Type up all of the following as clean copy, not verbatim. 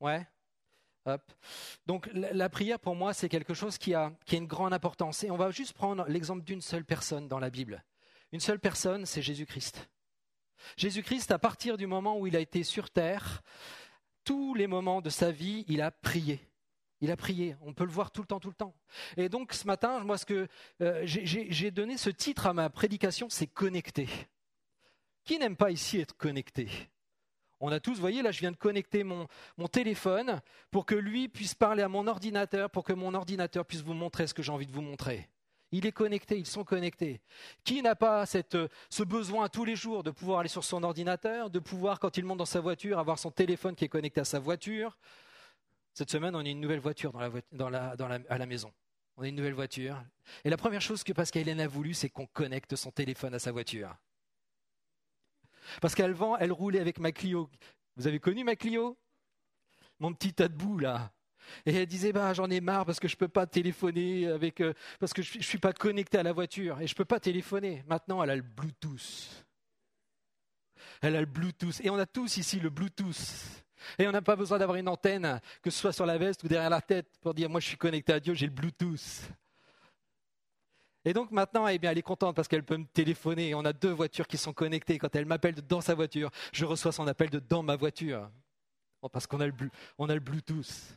Ouais. Hop. Donc la prière pour moi c'est quelque chose qui a une grande importance. Et on va juste prendre l'exemple d'une seule personne dans la Bible. Une seule personne, c'est Jésus-Christ. Jésus-Christ, à partir du moment où il a été sur terre, tous les moments de sa vie, il a prié. Il a prié, on peut le voir tout le temps. Et donc ce matin, moi, j'ai donné ce titre à ma prédication, c'est connecté. Qui n'aime pas ici être connecté ? On a tous, vous voyez, là je viens de connecter mon téléphone pour que lui puisse parler à mon ordinateur, pour que mon ordinateur puisse vous montrer ce que j'ai envie de vous montrer. Il est connecté, ils sont connectés. Qui n'a pas ce besoin tous les jours de pouvoir aller sur son ordinateur, de pouvoir, quand il monte dans sa voiture, avoir son téléphone qui est connecté à sa voiture ? Cette semaine, on a une nouvelle voiture à la maison. On a une nouvelle voiture. Et la première chose que Pascaline a voulu, c'est qu'on connecte son téléphone à sa voiture. Parce elle roulait avec ma Clio. Vous avez connu ma Clio ? Mon petit tas de boue, là. Et elle disait, j'en ai marre parce que je ne peux pas téléphoner, parce que je ne suis pas connecté à la voiture. Et je ne peux pas téléphoner. Maintenant, elle a le Bluetooth. Et on a tous ici le Bluetooth. Et on n'a pas besoin d'avoir une antenne, que ce soit sur la veste ou derrière la tête, pour dire, moi je suis connecté à Dieu, j'ai le Bluetooth. Et donc maintenant, elle est contente parce qu'elle peut me téléphoner. Et on a 2 voitures qui sont connectées. Quand elle m'appelle dans sa voiture, je reçois son appel dans ma voiture. Parce qu'on a le Bluetooth.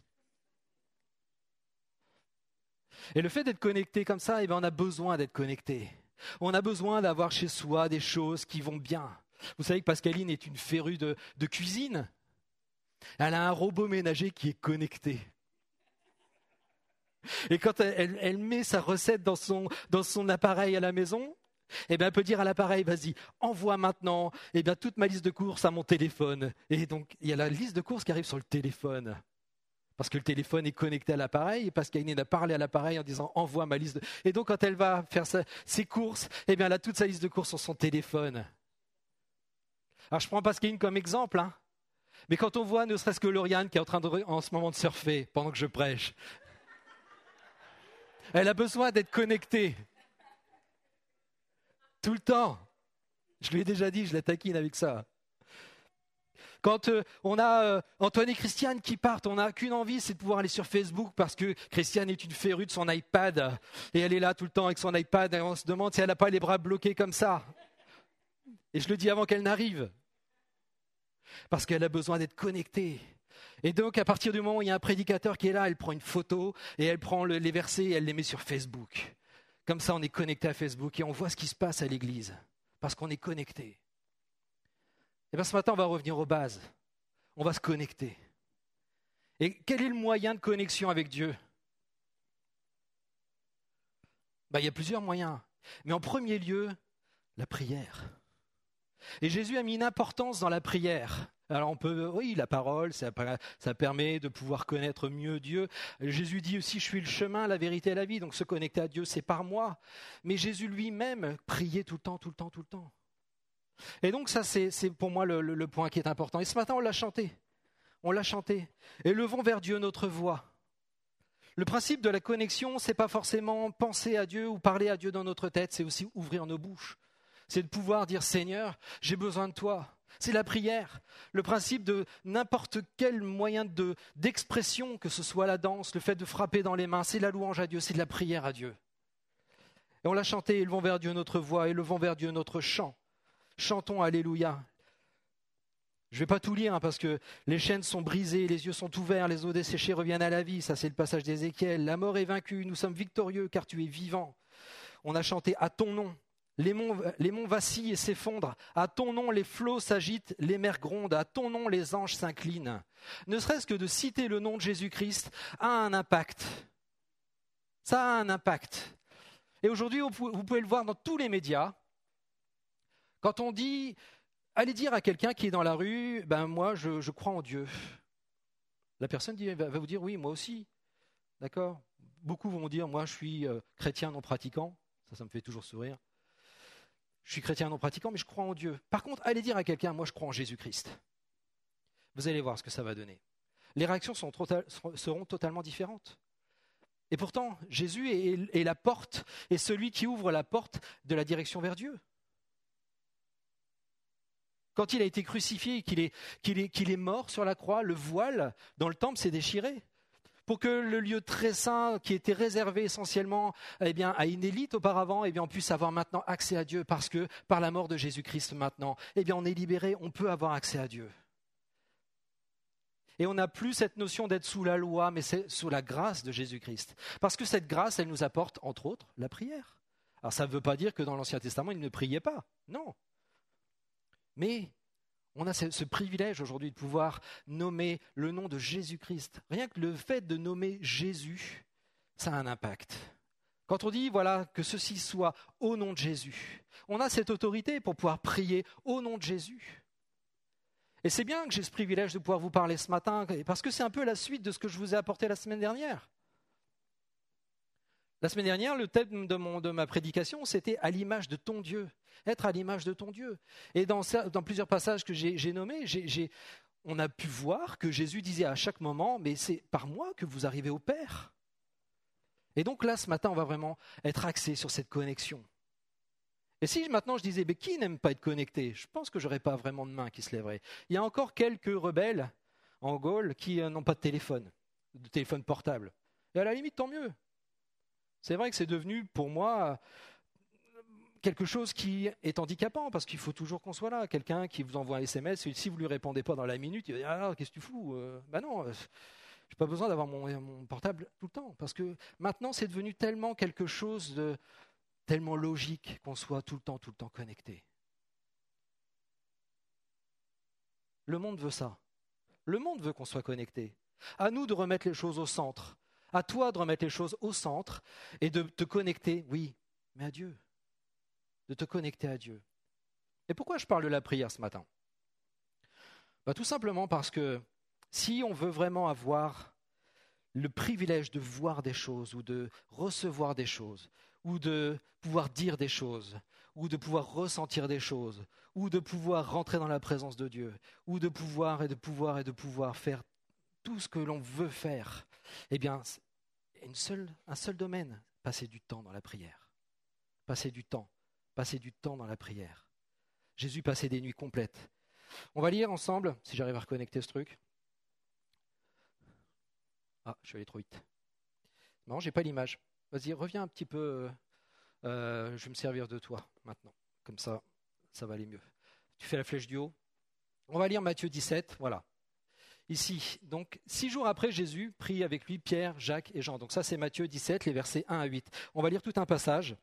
Et le fait d'être connecté comme ça, on a besoin d'être connecté. On a besoin d'avoir chez soi des choses qui vont bien. Vous savez que Pascaline est une férue de cuisine. Elle a un robot ménager qui est connecté. Et quand elle met sa recette dans son appareil à la maison, elle peut dire à l'appareil, vas-y, envoie maintenant toute ma liste de courses à mon téléphone. Et donc, il y a la liste de courses qui arrive sur le téléphone. Parce que le téléphone est connecté à l'appareil, et Pascaline a parlé à l'appareil en disant, envoie ma liste. Et donc, quand elle va faire ses courses, elle a toute sa liste de courses sur son téléphone. Alors, je prends Pascaline comme exemple, hein. Mais quand on voit ne serait-ce que Lauriane qui est en train en ce moment de surfer pendant que je prêche, elle a besoin d'être connectée. Tout le temps. Je lui ai déjà dit, je la taquine avec ça. Quand on a Antoine et Christiane qui partent, on n'a qu'une envie, c'est de pouvoir aller sur Facebook parce que Christiane est une férue de son iPad. Et elle est là tout le temps avec son iPad et on se demande si elle n'a pas les bras bloqués comme ça. Et je le dis avant qu'elle n'arrive. Parce qu'elle a besoin d'être connectée. Et donc, à partir du moment où il y a un prédicateur qui est là, elle prend une photo et elle prend les versets et elle les met sur Facebook. Comme ça, on est connecté à Facebook et on voit ce qui se passe à l'église. Parce qu'on est connecté. Et bien ce matin, on va revenir aux bases. On va se connecter. Et quel est le moyen de connexion avec Dieu ? Il y a plusieurs moyens. Mais en premier lieu, la prière. Et Jésus a mis une importance dans la prière. Alors la parole, ça permet de pouvoir connaître mieux Dieu. Jésus dit aussi, je suis le chemin, la vérité et la vie. Donc se connecter à Dieu, c'est par moi. Mais Jésus lui-même priait tout le temps. Et donc ça, c'est pour moi le point qui est important. Et ce matin, on l'a chanté. Élevons vers Dieu notre voix. Le principe de la connexion, c'est pas forcément penser à Dieu ou parler à Dieu dans notre tête, c'est aussi ouvrir nos bouches. C'est de pouvoir dire, Seigneur, j'ai besoin de toi. C'est la prière. Le principe de n'importe quel moyen d'expression, que ce soit la danse, le fait de frapper dans les mains, c'est la louange à Dieu, c'est de la prière à Dieu. Et on l'a chanté, élevons vers Dieu notre voix, élevons vers Dieu notre chant. Chantons Alléluia. Je ne vais pas tout lire parce que les chaînes sont brisées, les yeux sont ouverts, les eaux desséchées reviennent à la vie. Ça, c'est le passage d'Ézéchiel. La mort est vaincue, nous sommes victorieux car tu es vivant. On a chanté à ton nom. Les monts vacillent et s'effondrent. À ton nom, les flots s'agitent, les mers grondent. À ton nom, les anges s'inclinent. Ne serait-ce que de citer le nom de Jésus-Christ a un impact. Ça a un impact. Et aujourd'hui, vous pouvez le voir dans tous les médias. Quand on dit, allez dire à quelqu'un qui est dans la rue, moi je crois en Dieu. La personne va vous dire, oui, moi aussi. D'accord ? Beaucoup vont dire, moi je suis chrétien non pratiquant. Ça me fait toujours sourire. Je suis chrétien non pratiquant, mais je crois en Dieu. Par contre, allez dire à quelqu'un, moi je crois en Jésus-Christ. Vous allez voir ce que ça va donner. Les réactions seront totalement différentes. Et pourtant, Jésus est la porte, est celui qui ouvre la porte de la direction vers Dieu. Quand il a été crucifié et qu'il est mort sur la croix, le voile dans le temple s'est déchiré. Pour que le lieu très saint, qui était réservé essentiellement à une élite auparavant, on puisse avoir maintenant accès à Dieu, parce que par la mort de Jésus-Christ maintenant, on est libéré, on peut avoir accès à Dieu. Et on n'a plus cette notion d'être sous la loi, mais c'est sous la grâce de Jésus-Christ. Parce que cette grâce, elle nous apporte, entre autres, la prière. Alors ça ne veut pas dire que dans l'Ancien Testament, ils ne priaient pas, non. Mais on a ce privilège aujourd'hui de pouvoir nommer le nom de Jésus-Christ. Rien que le fait de nommer Jésus, ça a un impact. Quand on dit que ceci soit au nom de Jésus, on a cette autorité pour pouvoir prier au nom de Jésus. Et c'est bien que j'ai ce privilège de pouvoir vous parler ce matin, parce que c'est un peu la suite de ce que je vous ai apporté la semaine dernière. La semaine dernière, le thème de ma prédication, c'était « à l'image de ton Dieu ». Être à l'image de ton Dieu. Et dans plusieurs passages que j'ai nommés, on a pu voir que Jésus disait à chaque moment « mais c'est par moi que vous arrivez au Père ». Et donc là, ce matin, on va vraiment être axé sur cette connexion. Et si maintenant je disais, mais qui n'aime pas être connecté? Je pense que je n'aurais pas vraiment de main qui se lèverait. Il y a encore quelques rebelles en Gaule qui n'ont pas de téléphone portable. Et à la limite, tant mieux. C'est vrai que c'est devenu, pour moi, quelque chose qui est handicapant, parce qu'il faut toujours qu'on soit là. Quelqu'un qui vous envoie un SMS, et si vous ne lui répondez pas dans la minute, il va dire « Ah, qu'est-ce que tu fous ?» Non, je n'ai pas besoin d'avoir mon portable tout le temps. Parce que maintenant, c'est devenu tellement quelque chose de tellement logique qu'on soit tout le temps connecté. Le monde veut ça. Le monde veut qu'on soit connecté. À nous de remettre les choses au centre. À toi de remettre les choses au centre et de te connecter, oui, mais à Dieu. De te connecter à Dieu. Et pourquoi je parle de la prière ce matin? Tout simplement parce que si on veut vraiment avoir le privilège de voir des choses ou de recevoir des choses, ou de pouvoir dire des choses, ou de pouvoir ressentir des choses, ou de pouvoir rentrer dans la présence de Dieu, ou de pouvoir faire tout ce que l'on veut faire, un seul domaine, passer du temps dans la prière. Passer du temps dans la prière. Jésus passait des nuits complètes. On va lire ensemble, si j'arrive à reconnecter ce truc. Ah, je suis allé trop vite. Non, j'ai pas l'image. Vas-y, reviens un petit peu. Je vais me servir de toi maintenant. Comme ça, ça va aller mieux. Tu fais la flèche du haut. On va lire Matthieu 17, voilà. Ici, donc, 6 jours après, Jésus prit avec lui Pierre, Jacques et Jean. Donc ça, c'est Matthieu 17, les versets 1 à 8. On va lire tout un passage.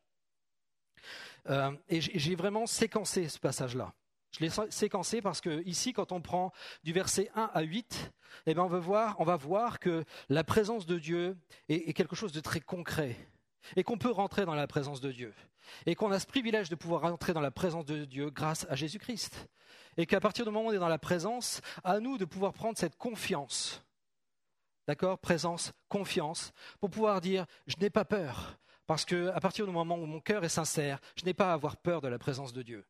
Et j'ai vraiment séquencé ce passage-là. Je l'ai séquencé parce que ici, quand on prend du verset 1 à 8, on va voir que la présence de Dieu est quelque chose de très concret et qu'on peut rentrer dans la présence de Dieu et qu'on a ce privilège de pouvoir rentrer dans la présence de Dieu grâce à Jésus-Christ et qu'à partir du moment où on est dans la présence, à nous de pouvoir prendre cette confiance, d'accord, présence, confiance, pour pouvoir dire « je n'ai pas peur » parce qu'à partir du moment où mon cœur est sincère, je n'ai pas à avoir peur de la présence de Dieu.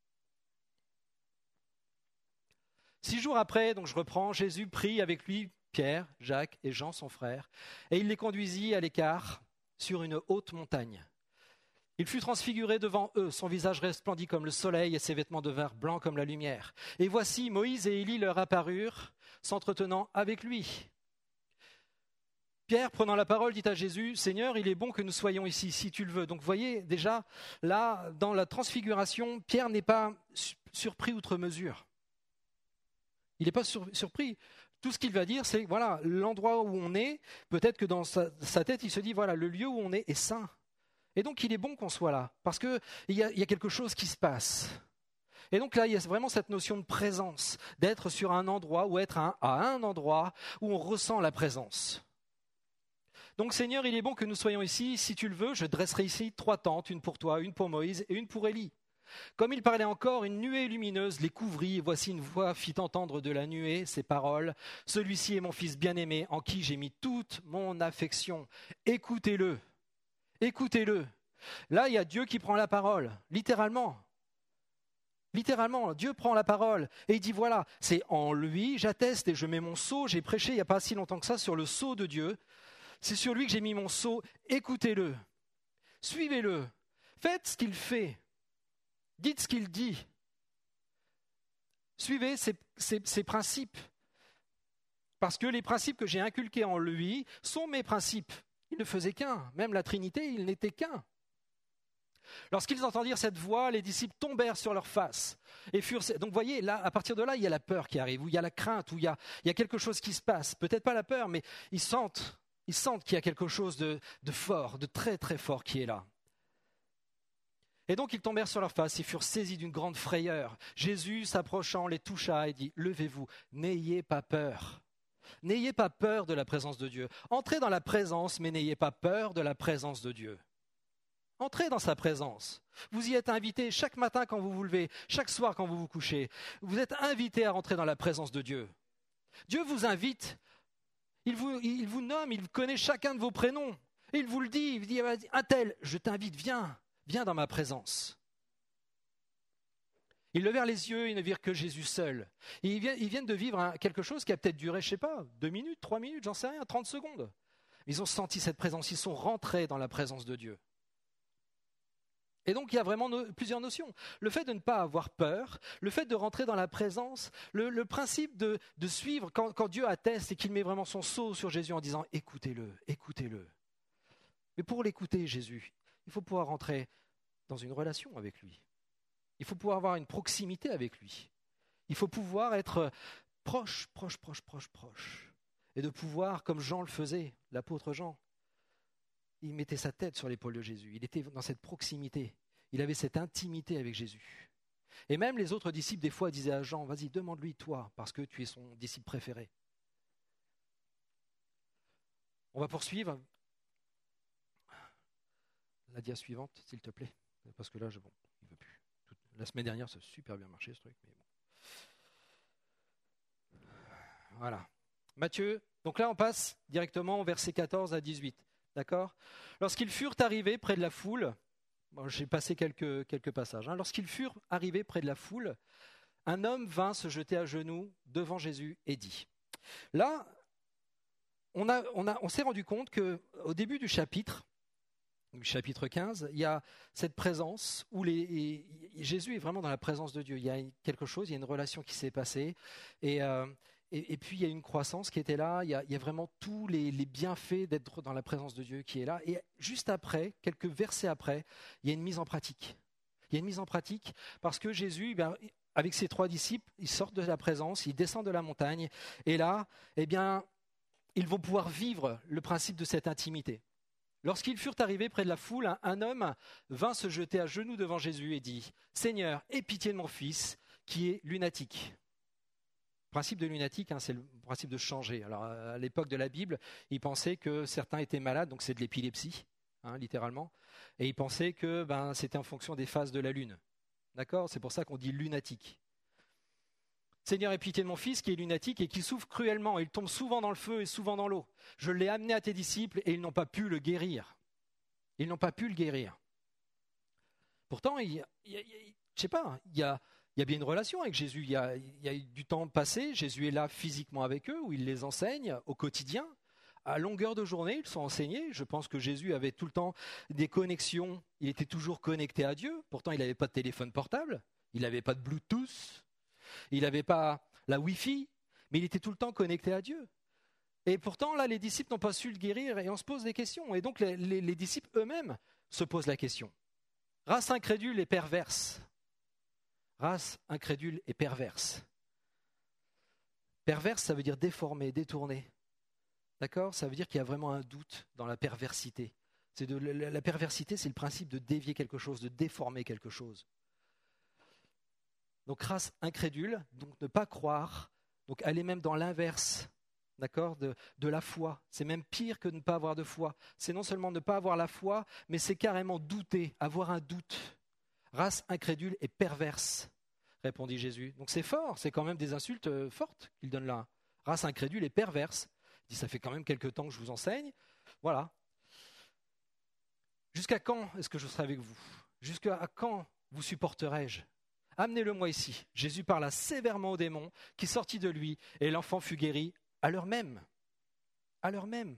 6 jours après, donc je reprends, Jésus prit avec lui Pierre, Jacques et Jean, son frère, et il les conduisit à l'écart sur une haute montagne. Il fut transfiguré devant eux, son visage resplendit comme le soleil et ses vêtements devinrent blancs comme la lumière. Et voici, Moïse et Élie leur apparurent, s'entretenant avec lui. Pierre, prenant la parole, dit à Jésus, « Seigneur, il est bon que nous soyons ici, si tu le veux. » Donc vous voyez, déjà, là, dans la transfiguration, Pierre n'est pas surpris outre mesure. Il n'est pas surpris. Tout ce qu'il va dire, c'est voilà, l'endroit où on est, peut-être que dans sa tête, il se dit, voilà, le lieu où on est saint. Et donc, il est bon qu'on soit là, parce qu'il y a quelque chose qui se passe. Et donc là, il y a vraiment cette notion de présence, d'être sur un endroit ou être à un endroit où on ressent la présence. Donc, Seigneur, il est bon que nous soyons ici. Si tu le veux, je dresserai ici 3 tentes, une pour toi, une pour Moïse et une pour Élie. Comme il parlait encore, une nuée lumineuse les couvrit, et voici une voix fit entendre de la nuée ces paroles. « Celui-ci est mon fils bien-aimé, en qui j'ai mis toute mon affection. Écoutez-le. » Écoutez-le. Là, il y a Dieu qui prend la parole, littéralement. Littéralement, Dieu prend la parole et il dit, voilà, c'est en lui, j'atteste et je mets mon sceau. J'ai prêché il n'y a pas si longtemps que ça sur le sceau de Dieu. C'est sur lui que j'ai mis mon sceau. Écoutez-le. Suivez-le. Faites ce qu'il fait. Dites ce qu'il dit. Suivez ces principes. Parce que les principes que j'ai inculqués en lui sont mes principes. Il ne faisait qu'un. Même la Trinité, il n'était qu'un. Lorsqu'ils entendirent cette voix, les disciples tombèrent sur leurs faces. Donc vous voyez, là, à partir de là, il y a la peur qui arrive, où il y a la crainte, où il y a quelque chose qui se passe. Peut-être pas la peur, mais ils sentent qu'il y a quelque chose de fort, de très très fort qui est là. Et donc ils tombèrent sur leurs faces et furent saisis d'une grande frayeur. Jésus, s'approchant, les toucha et dit « Levez-vous, n'ayez pas peur ». N'ayez pas peur de la présence de Dieu. Entrez dans la présence, mais n'ayez pas peur de la présence de Dieu. Entrez dans sa présence. Vous y êtes invités chaque matin quand vous vous levez, chaque soir quand vous vous couchez. Vous êtes invités à rentrer dans la présence de Dieu. Dieu vous invite. Il vous nomme, il connaît chacun de vos prénoms. Et il vous le dit, il dit « Un tel, je t'invite, viens dans ma présence ». Ils levèrent les yeux, ils ne virent que Jésus seul. Et ils viennent de vivre quelque chose qui a peut-être duré, je ne sais pas, 2 minutes, 3 minutes, j'en sais rien, 30 secondes. Ils ont senti cette présence, ils sont rentrés dans la présence de Dieu. Et donc il y a vraiment plusieurs notions. Le fait de ne pas avoir peur, le fait de rentrer dans la présence, le principe de suivre quand Dieu atteste et qu'il met vraiment son sceau sur Jésus en disant « écoutez-le, écoutez-le ». Mais pour l'écouter, Jésus, il faut pouvoir rentrer dans une relation avec lui. Il faut pouvoir avoir une proximité avec lui. Il faut pouvoir être proche. Et de pouvoir, comme Jean le faisait, l'apôtre Jean, il mettait sa tête sur l'épaule de Jésus. Il était dans cette proximité. Il avait cette intimité avec Jésus. Et même les autres disciples, des fois, disaient à Jean, vas-y, demande-lui toi, parce que tu es son disciple préféré. On va poursuivre. La dia suivante, s'il te plaît. Parce que là, il ne veut plus. La semaine dernière, ça a super bien marché, ce truc. Mais bon. Voilà. Matthieu, donc là, on passe directement au verset 14 à 18. D'accord ? Lorsqu'ils furent arrivés près de la foule, j'ai passé quelques passages. Lorsqu'ils furent arrivés près de la foule, un homme vint se jeter à genoux devant Jésus et dit. Là, on s'est rendu compte qu'au début du chapitre 15, il y a cette présence où Jésus est vraiment dans la présence de Dieu. Il y a quelque chose, il y a une relation qui s'est passée et puis il y a une croissance qui était là. Il y a vraiment tous les bienfaits d'être dans la présence de Dieu qui est là. Et juste après, quelques versets après, il y a une mise en pratique. Il y a une mise en pratique parce que Jésus, avec ses 3 disciples, ils sortent de la présence, ils descendent de la montagne et là, ils vont pouvoir vivre le principe de cette intimité. Lorsqu'ils furent arrivés près de la foule, un homme vint se jeter à genoux devant Jésus et dit « Seigneur, aie pitié de mon fils, qui est lunatique ». Le principe de lunatique, c'est le principe de changer. Alors, à l'époque de la Bible, ils pensaient que certains étaient malades, donc c'est de l'épilepsie, littéralement, et ils pensaient que c'était en fonction des phases de la lune. D'accord ? C'est pour ça qu'on dit lunatique. Seigneur, aie pitié de mon fils qui est lunatique et qui souffre cruellement. Il tombe souvent dans le feu et souvent dans l'eau. Je l'ai amené à tes disciples et ils n'ont pas pu le guérir. Ils n'ont pas pu le guérir. Pourtant, il y a bien une relation avec Jésus. Il y a eu du temps passé. Jésus est là physiquement avec eux, où il les enseigne au quotidien. À longueur de journée, ils sont enseignés. Je pense que Jésus avait tout le temps des connexions. Il était toujours connecté à Dieu. Pourtant, il n'avait pas de téléphone portable. Il n'avait pas de Bluetooth. Il n'avait pas la Wi-Fi, mais il était tout le temps connecté à Dieu. Et pourtant, là, les disciples n'ont pas su le guérir et on se pose des questions. Et donc, les disciples eux-mêmes se posent la question. Race incrédule et perverse. Race incrédule et perverse. Perverse, ça veut dire déformé, détourné. D'accord ? Ça veut dire qu'il y a vraiment un doute dans la perversité. La perversité, c'est le principe de dévier quelque chose, de déformer quelque chose. Donc race incrédule, donc ne pas croire, donc aller même dans l'inverse, d'accord, de la foi. C'est même pire que de ne pas avoir de foi. C'est non seulement ne pas avoir la foi, mais c'est carrément douter, avoir un doute. Race incrédule et perverse, répondit Jésus. Donc c'est fort, c'est quand même des insultes fortes qu'il donne là. Race incrédule et perverse. Il dit, ça fait quand même quelque temps que je vous enseigne. Voilà. Jusqu'à quand est-ce que je serai avec vous ? Jusqu'à quand vous supporterai-je ? Amenez-le-moi ici. Jésus parla sévèrement au démon qui sortit de lui et l'enfant fut guéri à l'heure même. À l'heure même.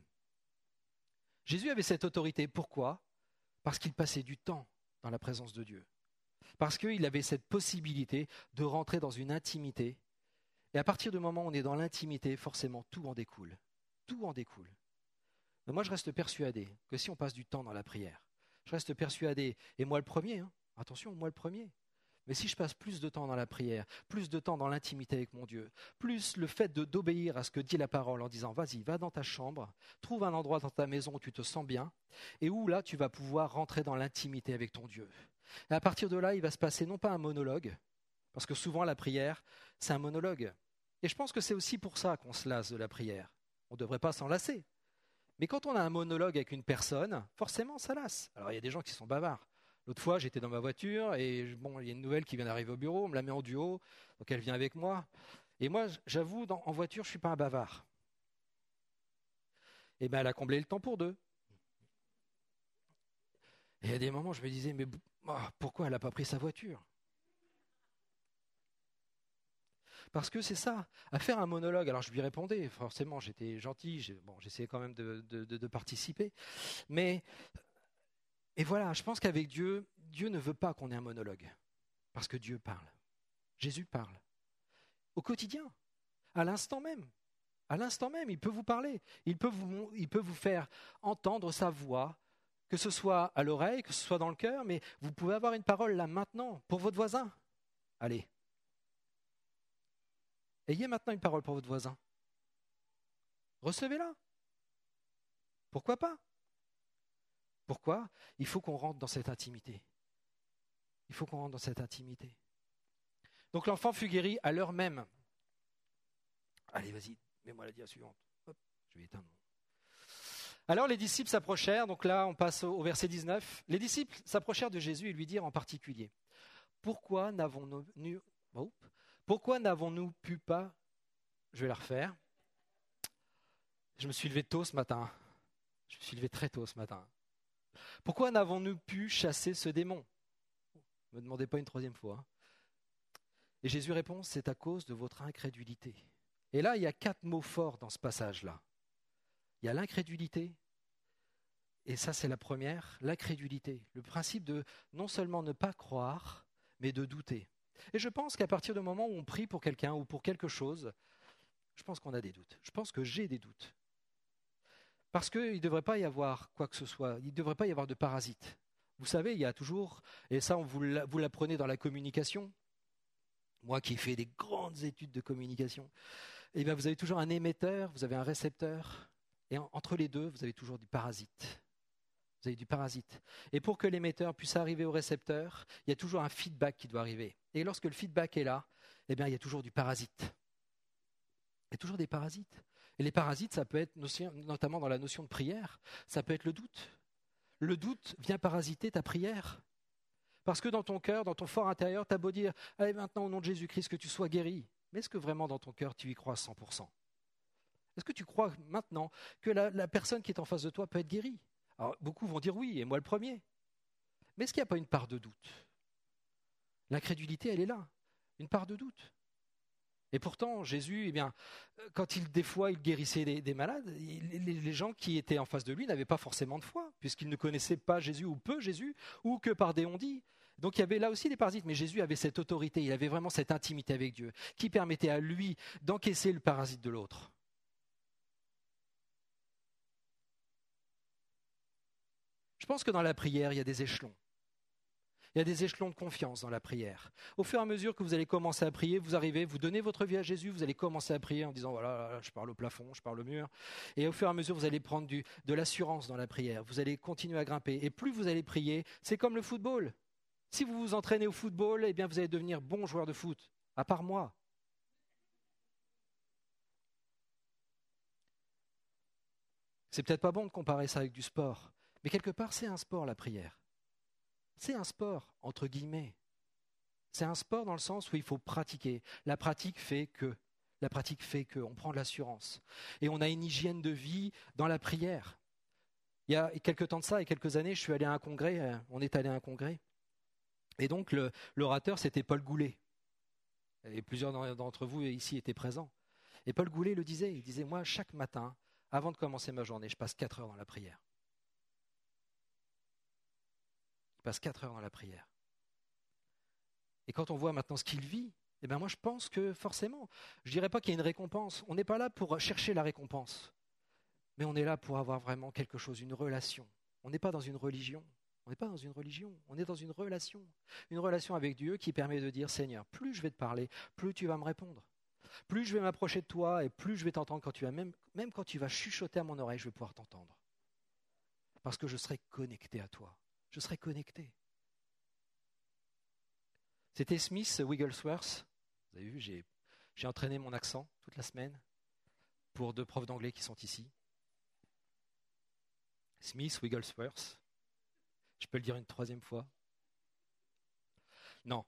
Jésus avait cette autorité. Pourquoi ? Parce qu'il passait du temps dans la présence de Dieu. Parce qu'il avait cette possibilité de rentrer dans une intimité. Et à partir du moment où on est dans l'intimité, forcément, tout en découle. Tout en découle. Mais moi, je reste persuadé que si on passe du temps dans la prière, je reste persuadé, et moi le premier, attention, moi le premier, mais si je passe plus de temps dans la prière, plus de temps dans l'intimité avec mon Dieu, plus le fait d'obéir à ce que dit la parole en disant « Vas-y, va dans ta chambre, trouve un endroit dans ta maison où tu te sens bien, et où là, tu vas pouvoir rentrer dans l'intimité avec ton Dieu. » Et à partir de là, il va se passer non pas un monologue, parce que souvent la prière, c'est un monologue. Et je pense que c'est aussi pour ça qu'on se lasse de la prière. On ne devrait pas s'en lasser. Mais quand on a un monologue avec une personne, forcément, ça lasse. Alors, il y a des gens qui sont bavards. L'autre fois, j'étais dans ma voiture et bon, il y a une nouvelle qui vient d'arriver au bureau, on me la met en duo, donc elle vient avec moi. Et moi, j'avoue, en voiture, je ne suis pas un bavard. Et bien, elle a comblé le temps pour deux. Et il y a des moments, je me disais, mais pourquoi elle n'a pas pris sa voiture ? Parce que c'est ça, à faire un monologue. Alors je lui répondais, forcément, j'étais gentil, j'essayais quand même de participer. Mais, et voilà, je pense qu'avec Dieu, Dieu ne veut pas qu'on ait un monologue. Parce que Dieu parle. Jésus parle. Au quotidien, à l'instant même. À l'instant même, il peut vous parler. Il peut vous faire entendre sa voix, que ce soit à l'oreille, que ce soit dans le cœur, mais vous pouvez avoir une parole là maintenant pour votre voisin. Allez. Ayez maintenant une parole pour votre voisin. Recevez-la. Pourquoi pas ? Pourquoi ? Il faut qu'on rentre dans cette intimité. Il faut qu'on rentre dans cette intimité. Donc l'enfant fut guéri à l'heure même. Allez, vas-y, mets-moi la dia suivante. Hop, je vais éteindre. Alors les disciples s'approchèrent, donc là on passe au verset 19. Les disciples s'approchèrent de Jésus et lui dirent en particulier, pourquoi n'avons-nous pu pas... Je vais la refaire. Je me suis levé tôt ce matin. Je me suis levé très tôt ce matin. Pourquoi n'avons-nous pu chasser ce démon ? Ne me demandez pas une troisième fois. Et Jésus répond, c'est à cause de votre incrédulité. Et là, il y a 4 mots forts dans ce passage-là. Il y a l'incrédulité, et ça c'est la première, l'incrédulité. Le principe de non seulement ne pas croire, mais de douter. Et je pense qu'à partir du moment où on prie pour quelqu'un ou pour quelque chose, je pense qu'on a des doutes. Je pense que j'ai des doutes. Parce qu'il ne devrait pas y avoir quoi que ce soit, il ne devrait pas y avoir de parasites. Vous savez, il y a toujours, et ça vous l'apprenez dans la communication, moi qui ai fait des grandes études de communication, eh bien vous avez toujours un émetteur, vous avez un récepteur, et entre les deux, vous avez toujours du parasite. Vous avez du parasite. Et pour que l'émetteur puisse arriver au récepteur, il y a toujours un feedback qui doit arriver. Et lorsque le feedback est là, eh bien il y a toujours du parasite. Il y a toujours des parasites. Et les parasites, ça peut être, notamment dans la notion de prière, ça peut être le doute. Le doute vient parasiter ta prière. Parce que dans ton cœur, dans ton fort intérieur, tu as beau dire « Allez maintenant au nom de Jésus-Christ que tu sois guéri ». Mais est-ce que vraiment dans ton cœur tu y crois 100% ? Est-ce que tu crois maintenant que la personne qui est en face de toi peut être guérie ? Alors beaucoup vont dire oui, et moi le premier. Mais est-ce qu'il n'y a pas une part de doute ? L'incrédulité, elle est là, une part de doute. Et pourtant, Jésus, eh bien, quand des fois il guérissait des malades, les gens qui étaient en face de lui n'avaient pas forcément de foi, puisqu'ils ne connaissaient pas Jésus ou peu Jésus, ou que par des on-dit. Donc il y avait là aussi des parasites, mais Jésus avait cette autorité, il avait vraiment cette intimité avec Dieu, qui permettait à lui d'encaisser le parasite de l'autre. Je pense que dans la prière, il y a des échelons. Il y a des échelons de confiance dans la prière. Au fur et à mesure que vous allez commencer à prier, vous arrivez, vous donnez votre vie à Jésus, vous allez commencer à prier en disant voilà, je parle au plafond, je parle au mur. Et au fur et à mesure, vous allez prendre de l'assurance dans la prière. Vous allez continuer à grimper. Et plus vous allez prier, c'est comme le football. Si vous vous entraînez au football, eh bien vous allez devenir bon joueur de foot. À part moi. C'est peut-être pas bon de comparer ça avec du sport, mais quelque part, c'est un sport, la prière. C'est un sport, entre guillemets. C'est un sport dans le sens où il faut pratiquer. La pratique fait que. On prend de l'assurance. Et on a une hygiène de vie dans la prière. Il y a quelques temps de ça, et quelques années, je suis allé à un congrès, on est allé à un congrès. Et donc, l'orateur, c'était Paul Goulet. Et plusieurs d'entre vous ici étaient présents. Et Paul Goulet il disait, moi, chaque matin, avant de commencer ma journée, je passe 4 heures dans la prière. Je passe 4 heures dans la prière. Et quand on voit maintenant ce qu'il vit, eh bien moi je pense que forcément, je ne dirais pas qu'il y a une récompense. On n'est pas là pour chercher la récompense, mais on est là pour avoir vraiment quelque chose, une relation. On n'est pas dans une religion. On n'est pas dans une religion, on est dans une relation. Une relation avec Dieu qui permet de dire, Seigneur, plus je vais te parler, plus tu vas me répondre. Plus je vais m'approcher de toi et plus je vais t'entendre quand tu vas, même quand tu vas chuchoter à mon oreille, je vais pouvoir t'entendre. Parce que je serai connecté à toi. Je serai connecté. C'était Smith Wigglesworth. Vous avez vu, j'ai entraîné mon accent toute la semaine pour 2 profs d'anglais qui sont ici. Smith Wigglesworth. Je peux le dire une 3e fois? Non.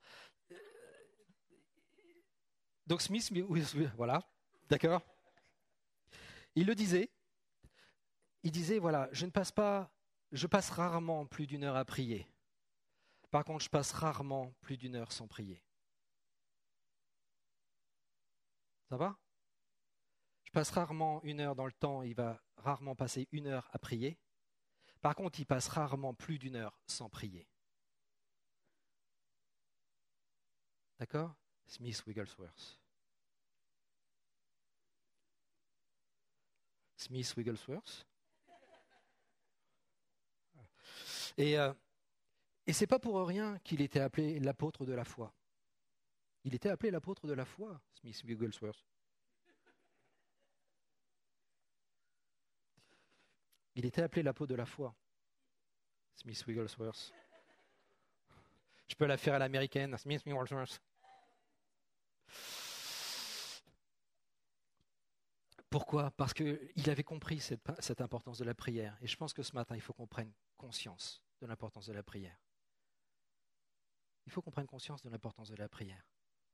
Donc Smith, voilà, d'accord. Il le disait. Il disait, voilà, je passe rarement plus d'1 heure à prier. Par contre, je passe rarement plus d'1 heure sans prier. Ça va? Je passe rarement 1 heure dans le temps, il va rarement passer 1 heure à prier. Par contre, il passe rarement plus d'1 heure sans prier. D'accord? Smith Wigglesworth. Smith Wigglesworth. Et c'est pas pour rien qu'il était appelé l'apôtre de la foi. Il était appelé l'apôtre de la foi, Smith Wigglesworth. Il était appelé l'apôtre de la foi, Smith Wigglesworth. Je peux la faire à l'américaine, Smith Wigglesworth. Pourquoi? Parce qu'il avait compris cette importance de la prière. Et je pense que ce matin, il faut qu'on prenne conscience de l'importance de la prière. Il faut qu'on prenne conscience de l'importance de la prière.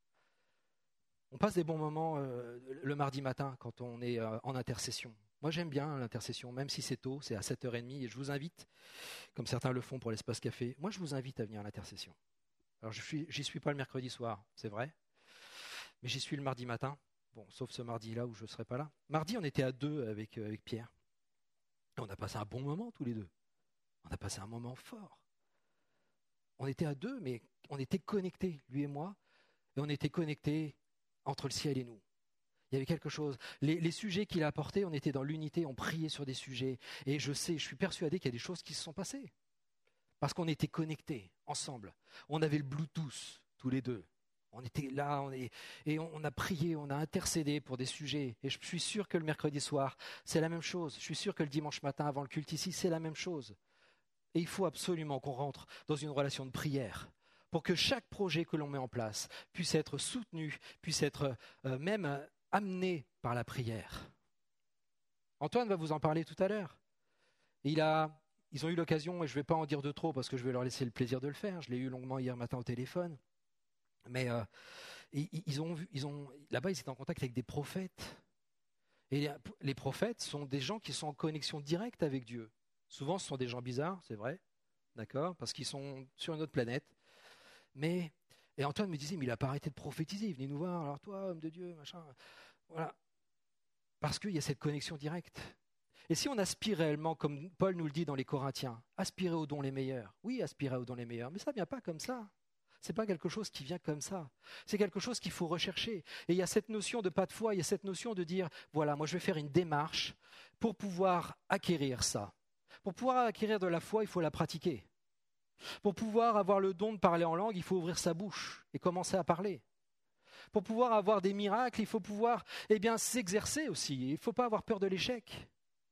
On passe des bons moments le mardi matin quand on est en intercession. Moi, j'aime bien l'intercession, même si c'est tôt, c'est à 7h30. Et je vous invite, comme certains le font pour l'espace café, moi, je vous invite à venir à l'intercession. Alors, j'y suis pas le mercredi soir, c'est vrai, mais j'y suis le mardi matin. Bon, sauf ce mardi-là où je ne serai pas là. Mardi, on était à 2 avec Pierre. Et on a passé un bon moment tous les deux. On a passé un moment fort. On était à 2, mais on était connectés, lui et moi, et on était connectés entre le ciel et nous. Il y avait quelque chose. Les sujets qu'il a apportés, on était dans l'unité, on priait sur des sujets. Et je suis persuadé qu'il y a des choses qui se sont passées. Parce qu'on était connectés ensemble. On avait le Bluetooth, tous les deux. On était là, et on a prié, on a intercédé pour des sujets. Et je suis sûr que le mercredi soir, c'est la même chose. Je suis sûr que le dimanche matin, avant le culte ici, c'est la même chose. Et il faut absolument qu'on rentre dans une relation de prière pour que chaque projet que l'on met en place puisse être soutenu, puisse être même amené par la prière. Antoine va vous en parler tout à l'heure. Ils ont eu l'occasion, et je ne vais pas en dire de trop parce que je vais leur laisser le plaisir de le faire. Je l'ai eu longuement hier matin au téléphone. Mais là-bas, ils étaient en contact avec des prophètes. Et les prophètes sont des gens qui sont en connexion directe avec Dieu. Souvent, ce sont des gens bizarres, c'est vrai, d'accord, parce qu'ils sont sur une autre planète. Et Antoine me disait, mais il n'a pas arrêté de prophétiser. Il venait nous voir, alors toi, homme de Dieu, machin. Voilà. Parce qu'il y a cette connexion directe. Et si on aspire réellement, comme Paul nous le dit dans les Corinthiens, aspirer aux dons les meilleurs. Oui, aspirer aux dons les meilleurs, mais ça ne vient pas comme ça. Ce n'est pas quelque chose qui vient comme ça. C'est quelque chose qu'il faut rechercher. Et il y a cette notion de pas de foi, il y a cette notion de dire, voilà, moi je vais faire une démarche pour pouvoir acquérir ça. Pour pouvoir acquérir de la foi, il faut la pratiquer. Pour pouvoir avoir le don de parler en langue, il faut ouvrir sa bouche et commencer à parler. Pour pouvoir avoir des miracles, il faut pouvoir s'exercer aussi. Il ne faut pas avoir peur de l'échec.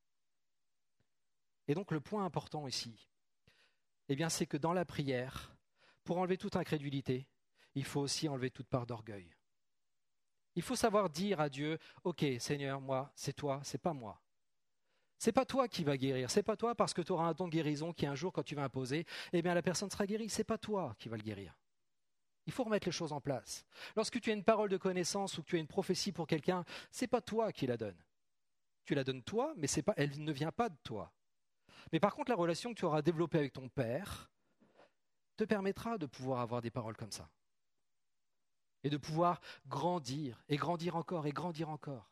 Et donc le point important ici, c'est que dans la prière, pour enlever toute incrédulité, il faut aussi enlever toute part d'orgueil. Il faut savoir dire à Dieu, ok Seigneur, moi, c'est toi, c'est pas moi. C'est pas toi qui vas guérir, c'est pas toi parce que tu auras un don de guérison qui un jour, quand tu vas imposer, la personne sera guérie, c'est pas toi qui vas le guérir. Il faut remettre les choses en place. Lorsque tu as une parole de connaissance ou que tu as une prophétie pour quelqu'un, c'est pas toi qui la donne. Tu la donnes toi, mais elle ne vient pas de toi. Mais par contre, la relation que tu auras développée avec ton père te permettra de pouvoir avoir des paroles comme ça. Et de pouvoir grandir, et grandir encore, et grandir encore.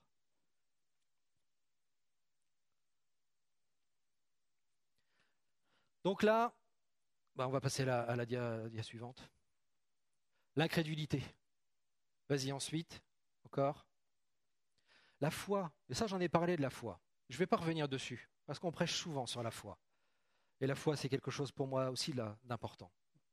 Donc là, on va passer à la dia suivante. L'incrédulité. Vas-y, ensuite, encore. La foi. Et ça, j'en ai parlé de la foi. Je ne vais pas revenir dessus, parce qu'on prêche souvent sur la foi. Et la foi, c'est quelque chose pour moi aussi là, d'important.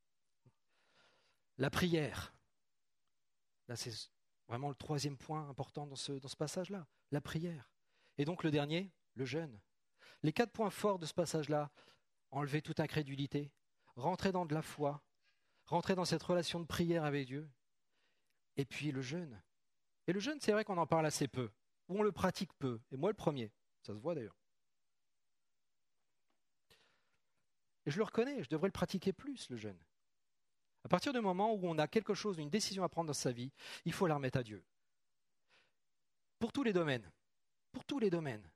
La prière. Là, c'est vraiment le troisième point important dans ce passage-là. La prière. Et donc le dernier, le jeûne. Les 4 points forts de ce passage-là, enlever toute incrédulité, rentrer dans de la foi, rentrer dans cette relation de prière avec Dieu, et puis le jeûne. Et le jeûne, c'est vrai qu'on en parle assez peu, ou on le pratique peu, et moi le premier, ça se voit d'ailleurs. Et je le reconnais, je devrais le pratiquer plus, le jeûne. À partir du moment où on a quelque chose, une décision à prendre dans sa vie, il faut la remettre à Dieu. Pour tous les domaines, pour tous les domaines.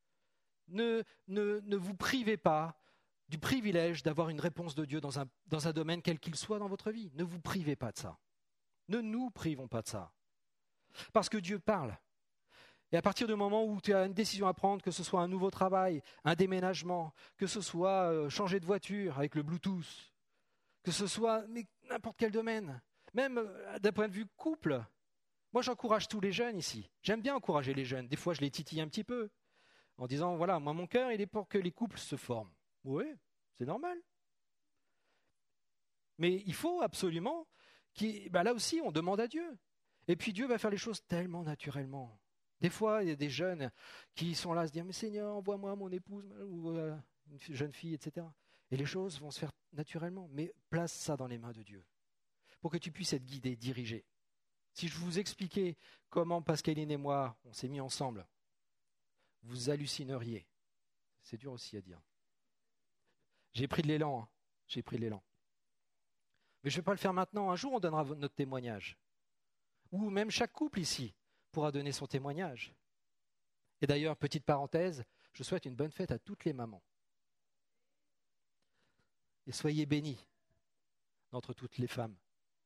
Ne vous privez pas du privilège d'avoir une réponse de Dieu dans un domaine quel qu'il soit dans votre vie. Ne vous privez pas de ça. Ne nous privons pas de ça. Parce que Dieu parle. Et à partir du moment où tu as une décision à prendre, que ce soit un nouveau travail, un déménagement, que ce soit changer de voiture avec le Bluetooth, que ce soit n'importe quel domaine, même d'un point de vue couple. Moi, j'encourage tous les jeunes ici. J'aime bien encourager les jeunes. Des fois, je les titille un petit peu en disant, voilà, moi, mon cœur, il est pour que les couples se forment. Oui, c'est normal. Mais il faut absolument, là aussi, on demande à Dieu. Et puis Dieu va faire les choses tellement naturellement. Des fois, il y a des jeunes qui sont là à se dire, mais Seigneur, envoie-moi mon épouse ou une jeune fille, etc. Et les choses vont se faire naturellement. Mais place ça dans les mains de Dieu pour que tu puisses être guidé, dirigé. Si je vous expliquais comment Pascaline et moi, on s'est mis ensemble, vous hallucineriez. C'est dur aussi à dire. J'ai pris de l'élan, hein. J'ai pris de l'élan. Mais je ne vais pas le faire maintenant. Un jour, on donnera notre témoignage. Ou même chaque couple ici pourra donner son témoignage. Et d'ailleurs, petite parenthèse, je souhaite une bonne fête à toutes les mamans. Et soyez bénis d'entre toutes les femmes.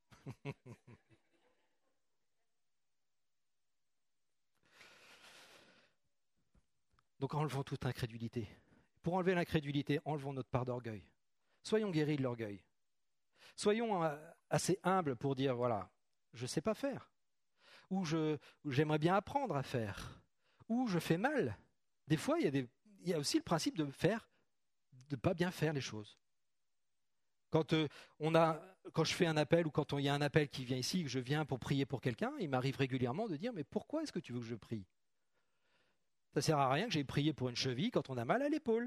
Donc enlevons toute incrédulité. Pour enlever l'incrédulité, enlevons notre part d'orgueil. Soyons guéris de l'orgueil. Soyons assez humbles pour dire, voilà, je ne sais pas faire. Ou j'aimerais bien apprendre à faire. Ou je fais mal. Des fois, il y a aussi le principe de ne pas bien faire les choses. Quand je fais un appel ou quand il y a un appel qui vient ici, que je viens pour prier pour quelqu'un, il m'arrive régulièrement de dire, mais pourquoi est-ce que tu veux que je prie ? Ça ne sert à rien que j'aille prier pour une cheville quand on a mal à l'épaule.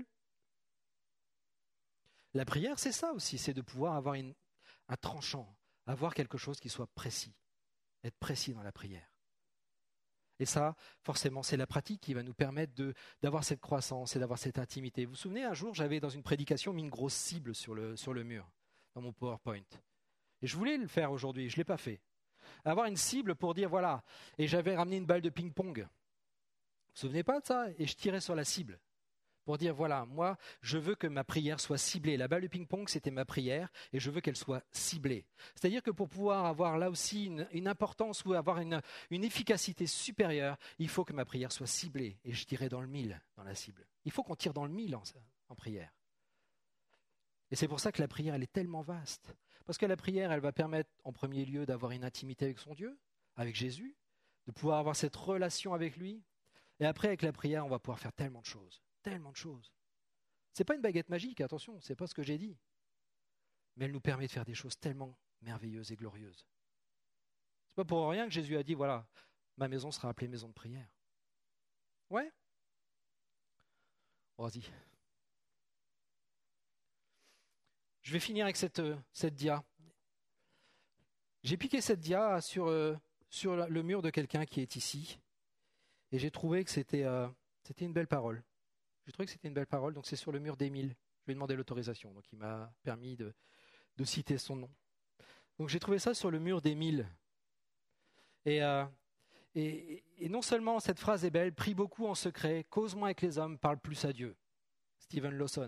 La prière, c'est ça aussi, c'est de pouvoir avoir un tranchant, avoir quelque chose qui soit précis, être précis dans la prière. Et ça, forcément, c'est la pratique qui va nous permettre d'avoir cette croissance et d'avoir cette intimité. Vous vous souvenez, un jour, j'avais dans une prédication mis une grosse cible sur le mur, dans mon PowerPoint. Et je voulais le faire aujourd'hui, je ne l'ai pas fait. Avoir une cible pour dire, voilà, et j'avais ramené une balle de ping-pong. Vous vous souvenez pas de ça ? Et je tirais sur la cible. Pour dire, voilà, moi, je veux que ma prière soit ciblée. La balle de ping-pong, c'était ma prière, et je veux qu'elle soit ciblée. C'est-à-dire que pour pouvoir avoir là aussi une importance ou avoir une efficacité supérieure, il faut que ma prière soit ciblée. Et je tirais dans le mille, dans la cible. Il faut qu'on tire dans le mille en prière. Et c'est pour ça que la prière, elle est tellement vaste. Parce que la prière, elle va permettre, en premier lieu, d'avoir une intimité avec son Dieu, avec Jésus, de pouvoir avoir cette relation avec lui. Et après, avec la prière, on va pouvoir faire tellement de choses. Tellement de choses. Ce n'est pas une baguette magique, attention, ce n'est pas ce que j'ai dit. Mais elle nous permet de faire des choses tellement merveilleuses et glorieuses. Ce n'est pas pour rien que Jésus a dit, voilà, ma maison sera appelée maison de prière. Ouais ? Vas-y. Je vais finir avec cette dia. J'ai piqué cette dia sur le mur de quelqu'un qui est ici. Et j'ai trouvé que c'était une belle parole. J'ai trouvé que c'était une belle parole, donc c'est sur le mur d'Émile. Je lui ai demandé l'autorisation, donc il m'a permis de citer son nom. Donc j'ai trouvé ça sur le mur d'Émile. Et non seulement cette phrase est belle, prie beaucoup en secret, cause moins avec les hommes, parle plus à Dieu. Stephen Lawson.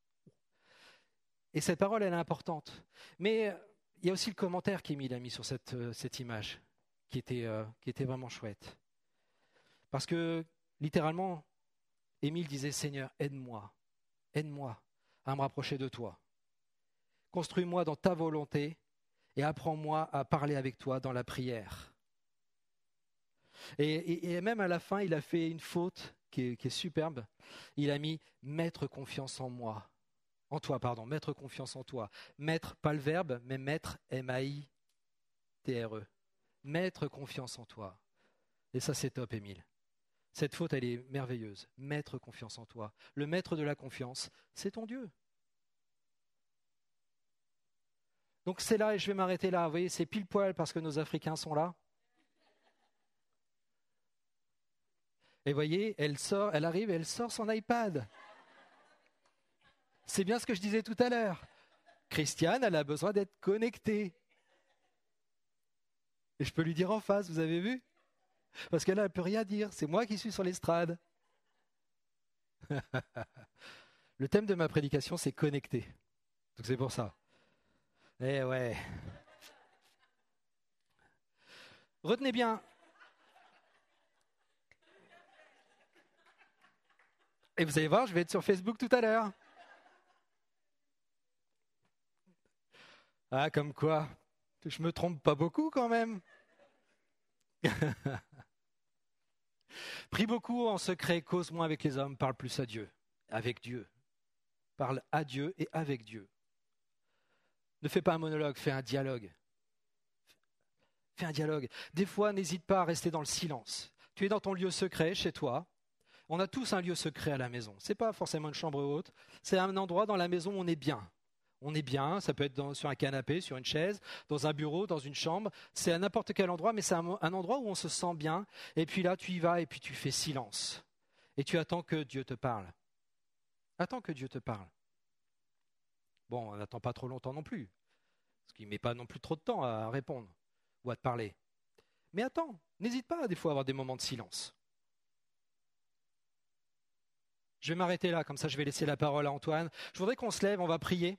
Et cette parole, elle est importante. Mais il y a aussi le commentaire qu'Émile a mis sur cette image, qui était vraiment chouette. Parce que, littéralement, Émile disait, Seigneur, aide-moi à me rapprocher de toi. Construis-moi dans ta volonté et apprends-moi à parler avec toi dans la prière. Et même à la fin, il a fait une faute qui est superbe. Il a mis « mettre confiance en moi ». En toi, pardon, mettre confiance en toi. Mettre, pas le verbe, mais mettre, M-A-I-T-R-E. Mettre confiance en toi. Et ça, c'est top, Émile. Cette faute, elle est merveilleuse. Mettre confiance en toi. Le maître de la confiance, c'est ton Dieu. Donc c'est là, et je vais m'arrêter là. Vous voyez, c'est pile poil parce que nos Africains sont là. Et vous voyez, elle arrive et elle sort son iPad. C'est bien ce que je disais tout à l'heure. Christiane, elle a besoin d'être connectée. Et je peux lui dire en face, vous avez vu ? Parce qu'elle ne peut rien dire. C'est moi qui suis sur l'estrade. Le thème de ma prédication, c'est connecter. Donc c'est pour ça. Eh ouais. Retenez bien. Et vous allez voir, je vais être sur Facebook tout à l'heure. Ah, comme quoi, je me trompe pas beaucoup quand même. Prie beaucoup en secret, cause moins avec les hommes, parle plus à Dieu, avec Dieu. Parle à Dieu et avec Dieu. Ne fais pas un monologue, fais un dialogue. Fais un dialogue. Des fois, n'hésite pas à rester dans le silence. Tu es dans ton lieu secret, chez toi. On a tous un lieu secret à la maison. Ce n'est pas forcément une chambre haute. C'est un endroit dans la maison où on est bien. On est bien, ça peut être sur un canapé, sur une chaise, dans un bureau, dans une chambre. C'est à n'importe quel endroit, mais c'est un endroit où on se sent bien. Et puis là, tu y vas et puis tu fais silence. Et tu attends que Dieu te parle. Attends que Dieu te parle. Bon, on n'attend pas trop longtemps non plus. Parce qu'il ne met pas non plus trop de temps à répondre ou à te parler. Mais attends, n'hésite pas des fois à avoir des moments de silence. Je vais m'arrêter là, comme ça je vais laisser la parole à Antoine. Je voudrais qu'on se lève, on va prier.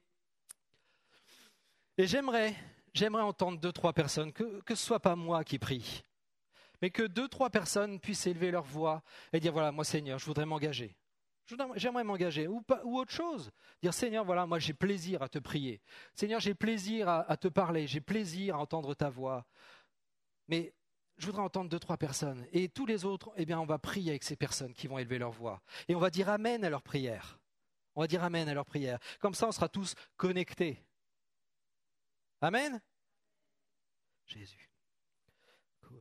Et j'aimerais entendre 2-3 personnes, que ce ne soit pas moi qui prie, mais que 2-3 personnes puissent élever leur voix et dire, voilà, moi Seigneur, je voudrais m'engager. J'aimerais m'engager, ou autre chose. Dire, Seigneur, voilà, moi j'ai plaisir à te prier. Seigneur, j'ai plaisir à te parler, j'ai plaisir à entendre ta voix. Mais je voudrais entendre 2-3 personnes. Et tous les autres, eh bien, on va prier avec ces personnes qui vont élever leur voix. Et on va dire Amen à leur prière. On va dire Amen à leur prière. Comme ça, on sera tous connectés. Amen. Jésus.